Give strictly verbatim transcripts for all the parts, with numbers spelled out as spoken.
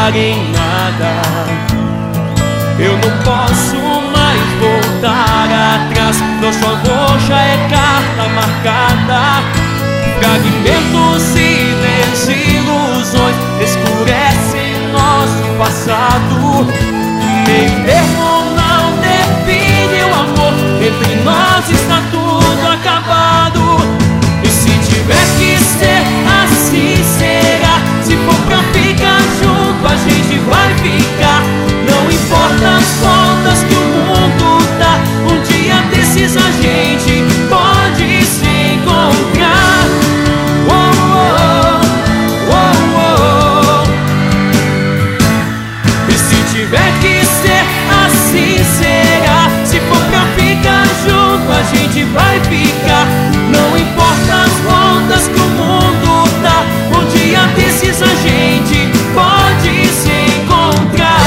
pensar em nada. Eu não posso mais voltar atrás. Nosso amor já é carta marcada. Fragmentos e desilusões escurecem nosso passado. Meio termo não define o amor. Entre nós está tudo acabado. E se tiver que ser assim será. Se for pra ficar junto a gente vai ficar. Não importa as voltas que o mundo dá. Um dia desses a gente pode se encontrar. Oh, oh, oh, oh. E se tiver que ser assim será. Se for pra ficar junto a gente vai ficar. Não importa as voltas que o mundo dá. Um dia desses a gente pode se encontrar.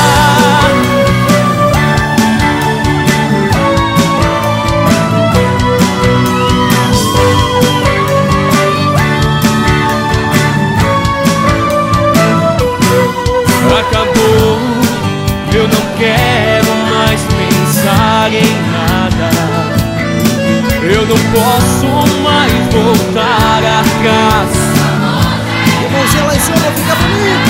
Acabou, eu não quero mais pensar em nada. Eu não posso mais voltar atrás. Mãozinha lá em cima, fica bonito.